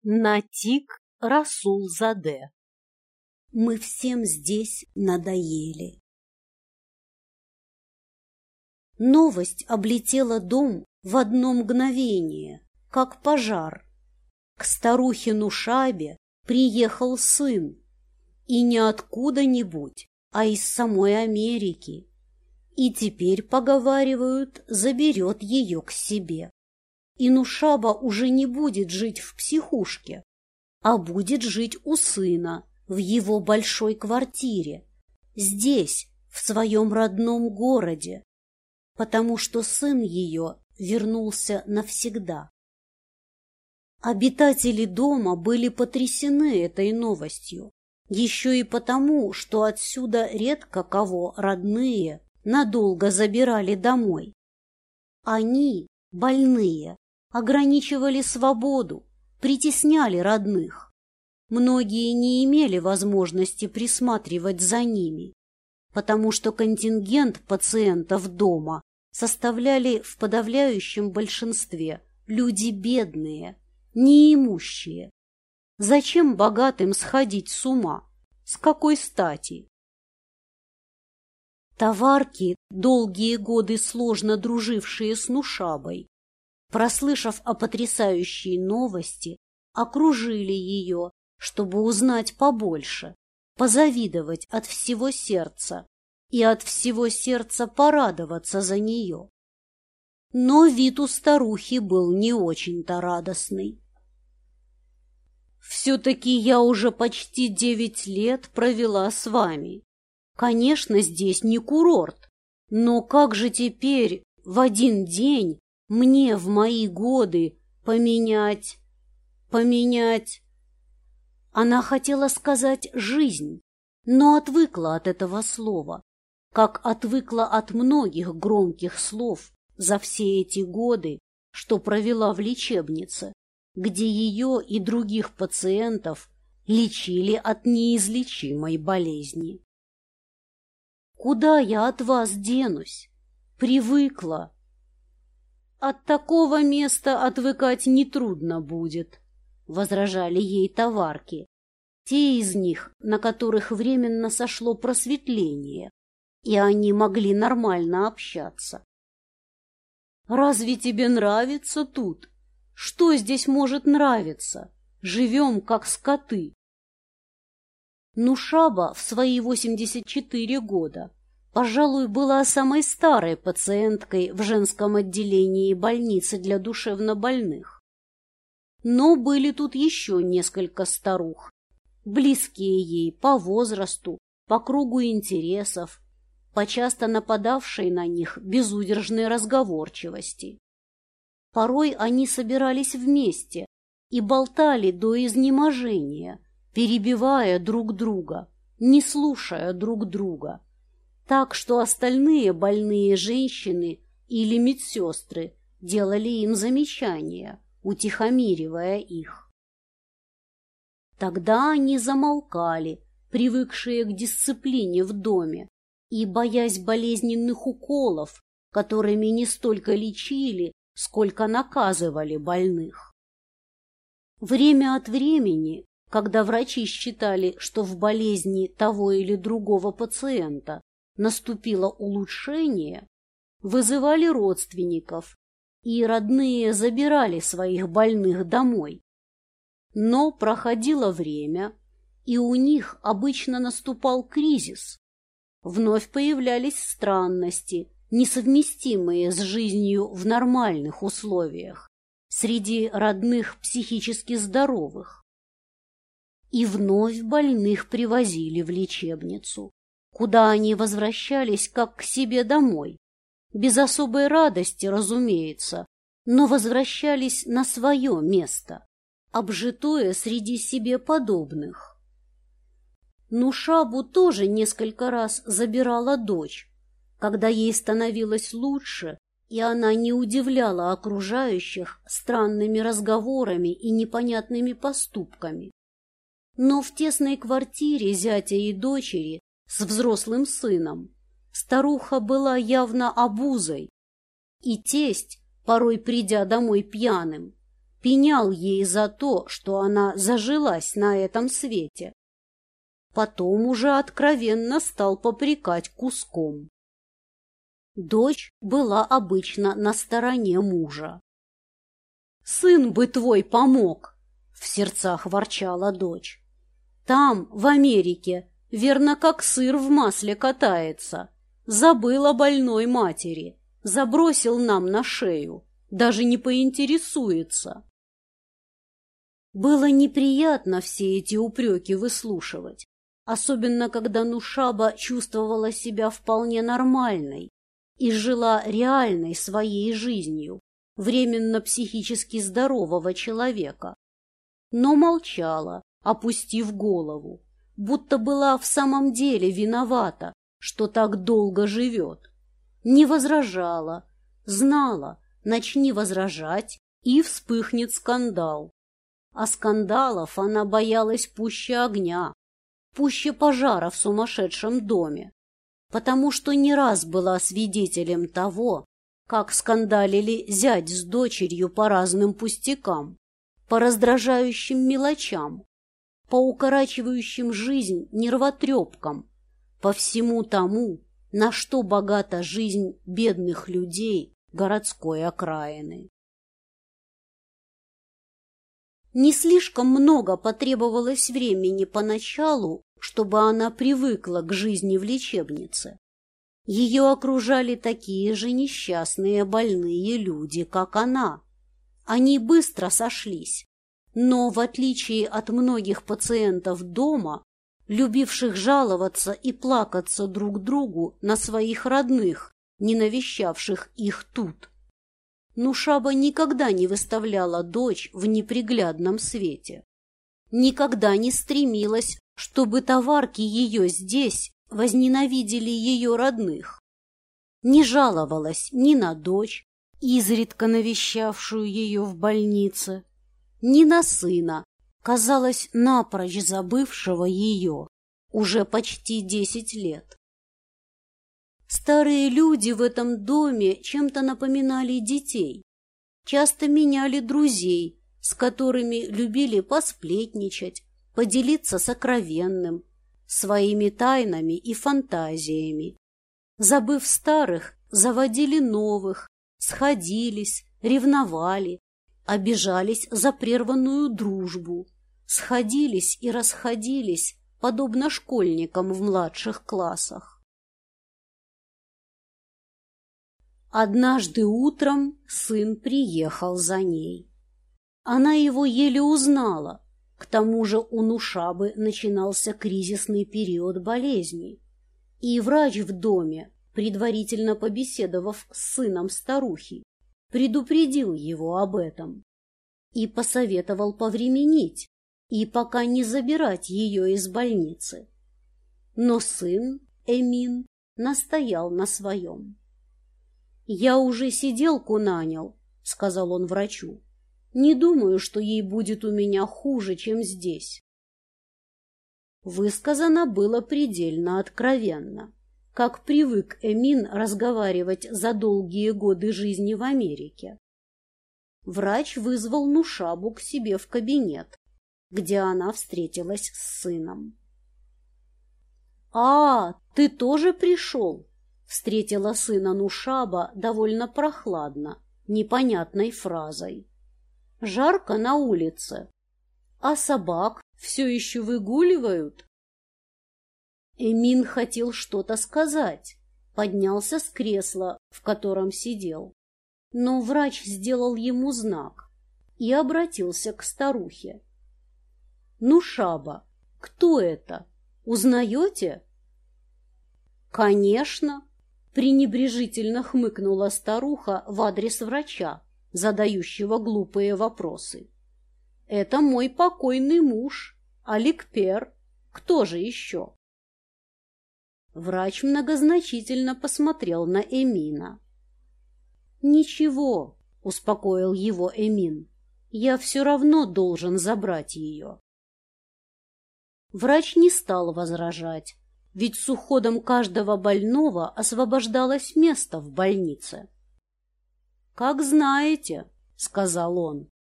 Натик Расулзаде. Мы всем здесь надоели. Новость облетела дом в одно мгновение, как пожар. К старухе Нушабе приехал сын, и не откуда-нибудь, а из самой Америки. И теперь, поговаривают, заберет ее к себе. И Нушаба уже не будет жить в психушке, а будет жить у сына в его большой квартире, здесь, в своем родном городе, потому что сын ее вернулся навсегда. Обитатели дома были потрясены этой новостью, еще и потому, что отсюда редко кого родные надолго забирали домой. Они, больные, ограничивали свободу, притесняли родных. Многие не имели возможности присматривать за ними, потому что контингент пациентов дома составляли в подавляющем большинстве люди бедные, неимущие. Зачем богатым сходить с ума? С какой стати? Товарки, долгие годы сложно дружившие с Нушабой, прослышав о потрясающей новости, окружили ее, чтобы узнать побольше, позавидовать от всего сердца и от всего сердца порадоваться за нее. Но вид у старухи был не очень-то радостный. «Все-таки я уже почти 9 лет провела с вами. Конечно, здесь не курорт, но как же теперь в один день мне в мои годы поменять... Она хотела сказать «жизнь», но отвыкла от этого слова, как отвыкла от многих громких слов за все эти годы, что провела в лечебнице, где ее и других пациентов лечили от неизлечимой болезни. «Куда я от вас денусь? Привыкла». «От такого места отвыкать нетрудно будет», — возражали ей товарки, те из них, на которых временно сошло просветление, и они могли нормально общаться. «Разве тебе нравится тут? Что здесь может нравиться? Живем, как скоты». Нушаба в свои 84 года, пожалуй, была самой старой пациенткой в женском отделении больницы для душевнобольных. Но были тут еще несколько старух, близкие ей по возрасту, по кругу интересов, по часто нападавшей на них безудержной разговорчивости. Порой они собирались вместе и болтали до изнеможения, перебивая друг друга, не слушая друг друга, так что остальные больные женщины или медсестры делали им замечания, утихомиривая их. Тогда они замолкали, привыкшие к дисциплине в доме, и, боясь болезненных уколов, которыми не столько лечили, сколько наказывали больных. Время от времени, когда врачи считали, что в болезни того или другого пациента наступило улучшение, вызывали родственников, и родные забирали своих больных домой. Но проходило время, и у них обычно наступал кризис. Вновь появлялись странности, несовместимые с жизнью в нормальных условиях, среди родных психически здоровых. И вновь больных привозили в лечебницу, куда они возвращались как к себе домой, без особой радости, разумеется, но возвращались на свое место, обжитое среди себе подобных. Нушабу тоже несколько раз забирала дочь, когда ей становилось лучше, и она не удивляла окружающих странными разговорами и непонятными поступками. Но в тесной квартире зятя и дочери с взрослым сыном старуха была явно обузой, и тесть, порой придя домой пьяным, пенял ей за то, что она зажилась на этом свете. Потом уже откровенно стал попрекать куском. Дочь была обычно на стороне мужа. «Сын бы твой помог!» — в сердцах ворчала дочь. «Там, в Америке, верно, как сыр в масле катается. Забыл о больной матери, забросил нам на шею, даже не поинтересуется». Было неприятно все эти упреки выслушивать, особенно когда Нушаба чувствовала себя вполне нормальной и жила реальной своей жизнью, временно психически здорового человека, но молчала, опустив голову, будто была в самом деле виновата, что так долго живет. Не возражала, знала, начни возражать, и вспыхнет скандал. А скандалов она боялась пуще огня, пуще пожара в сумасшедшем доме, потому что не раз была свидетелем того, как скандалили зять с дочерью по разным пустякам, по раздражающим мелочам, по укорачивающим жизнь нервотрепкам, по всему тому, на что богата жизнь бедных людей городской окраины. Не слишком много потребовалось времени поначалу, чтобы она привыкла к жизни в лечебнице. Ее окружали такие же несчастные больные люди, как она. Они быстро сошлись, но, в отличие от многих пациентов дома, любивших жаловаться и плакаться друг другу на своих родных, не навещавших их тут, Нушаба никогда не выставляла дочь в неприглядном свете. Никогда не стремилась, чтобы товарки ее здесь возненавидели ее родных. Не жаловалась ни на дочь, изредка навещавшую ее в больнице, ни на сына, казалось, напрочь забывшего ее уже почти 10 лет. Старые люди в этом доме чем-то напоминали детей, часто меняли друзей, с которыми любили посплетничать, поделиться сокровенным, своими тайнами и фантазиями. Забыв старых, заводили новых, сходились, ревновали, обижались за прерванную дружбу, сходились и расходились, подобно школьникам в младших классах. Однажды утром сын приехал за ней. Она его еле узнала. К тому же у Нушабы начинался кризисный период болезни, и врач в доме, предварительно побеседовав с сыном старухи, предупредил его об этом и посоветовал повременить и пока не забирать ее из больницы. Но сын, Эмин, настоял на своем. «Я уже сиделку нанял», — сказал он врачу. «Не думаю, что ей будет у меня хуже, чем здесь». Высказано было предельно откровенно, как привык Эмин разговаривать за долгие годы жизни в Америке. Врач вызвал Нушабу к себе в кабинет, где она встретилась с сыном. «А, ты тоже пришел?» Встретила сына Нушаба довольно прохладно, непонятной фразой. «Жарко на улице, а собак все еще выгуливают?» Эмин хотел что-то сказать, поднялся с кресла, в котором сидел, но врач сделал ему знак и обратился к старухе. «Нушаба, кто это? Узнаете?» «Конечно!» — пренебрежительно хмыкнула старуха в адрес врача, задающего глупые вопросы. «Это мой покойный муж, Аликпер. Кто же еще?» Врач многозначительно посмотрел на Эмина. «Ничего», — успокоил его Эмин, — «я все равно должен забрать ее». Врач не стал возражать, ведь с уходом каждого больного освобождалось место в больнице. «Как знаете», — сказал он.